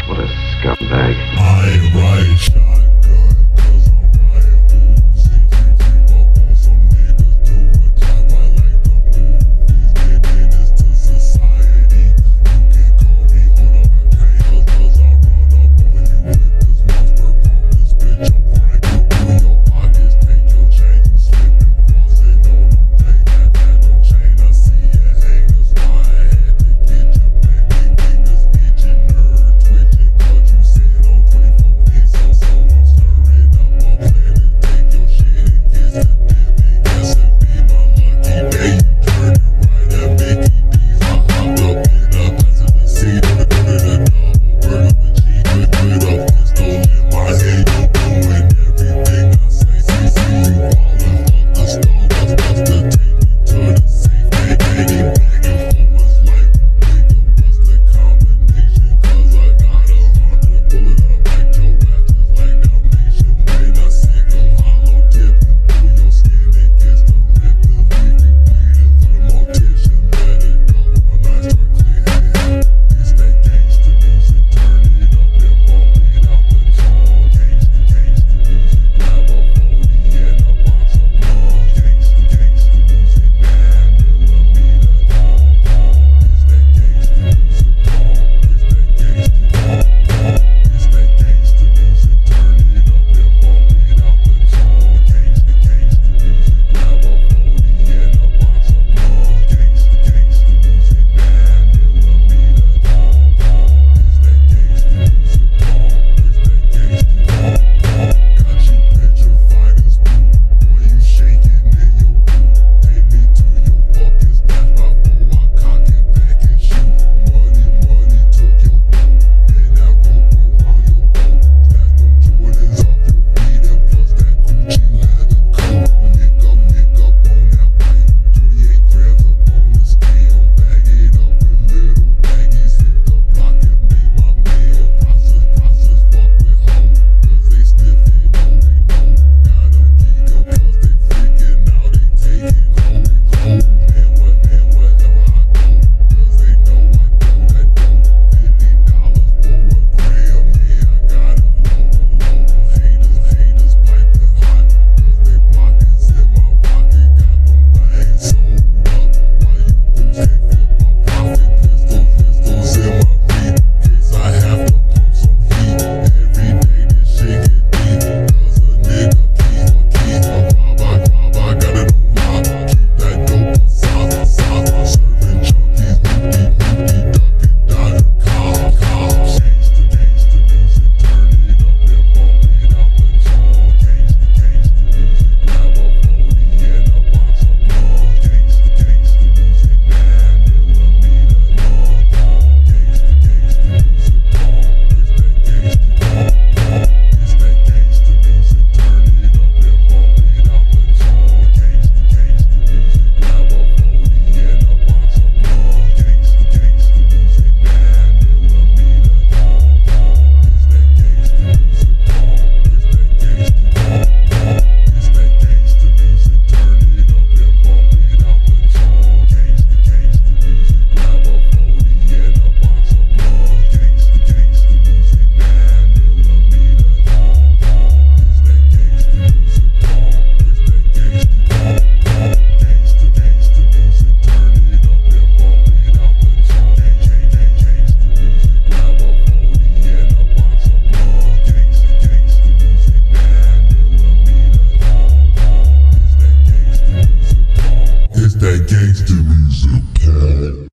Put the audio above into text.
What a scumbag. I ride shotgun, cause I'm riding Uzi. Keep up on some niggas, do a drive-by like the movies. Been menace to society. You can call me on a cane, cause I run up on you with this monster pump and spit your brain through your pockets, take your chain, you slipping, flossing on them things. Had no chain, I see it hang, that's why I had to get you, man. Big fingers itching, nerd twitching, cause you sitting on 24 hits, so I'm stirring up a planet. Take your shit and get the dip, guess it be my lucky day. You turning right at Mickey D's. I hopped up in a passenger seat on the double burger with cheese, with a pistol in my head. You doing everything I say. See you ballin', fuck the stove, bust the take me to the safe. Begging for what's life, nigga, what's the combination? Cause I got 100 bullets and I bite your ass just like Dalmatian. When I sick 'em, hollow tipping through your skin, it gets to ripping, leave you bleeding for the mortician. Better go when I start clearing. It's that gangsta music, turn it up and bump it out the trunk. Gangsta music, grab a 40 and a box of blood. Gangsta music, 9mm, it's that gangsta music, it's that gangsta music, turn it up and bump it out the trunk. Gangsta music, grab a 40 and a box of blood. Gangsta music, 9mm, it's that gangsta music, got you petrified as blue. Boy, you shaking in your boot. Take me to your fucking snatch before I cock it back and shoot. Money took your boat, and that rope around your boat. Snatch them Jordans off your feet and plus that Gucci leather coat. Lick up on that white, 28 grams up on the scale. Bag it up in little baggies, hit the block and make my mail. Process, fuck with hoes, cause they sniff, they know. Got them geeking, plus they freaking out, they taking hold. Man, wherever I go, cause they know I do that dope. $50 for a gram, yeah, I got it local. Haters piping hot, cause they blockers in my pocket. Got them things sold up, while you fools can't flip my profit. Pistols in my briefcase, I have to pump some heat. Every day this shit get deep, cause a nigga keep a rob, I got it on lock. Keep that dope on south, serving junkies, hoopty, ducking, dodging, cops. Gangsta music, turn it up and bump it out the trunk. Gangsta music, grab a 40 and a box of blood. Gangsta music, 9mm, gangsta music, it's that gangsta music, turn it up and bump it out the trunk. Gangsta music, grab a 40 and a box of blood. Gangsta music, 9mm, it's that gangsta music, turn it up and bump it out the trunk. Gangsta music, grab a 40 and a box of blood. Gangsta music, 9mm, it's that gangsta music, gangsta music, turn it up and bump it out the trunk. Gangsta music, grab a 40 and a box of blood. Gangsta music, 9mm, it's that gangsta music,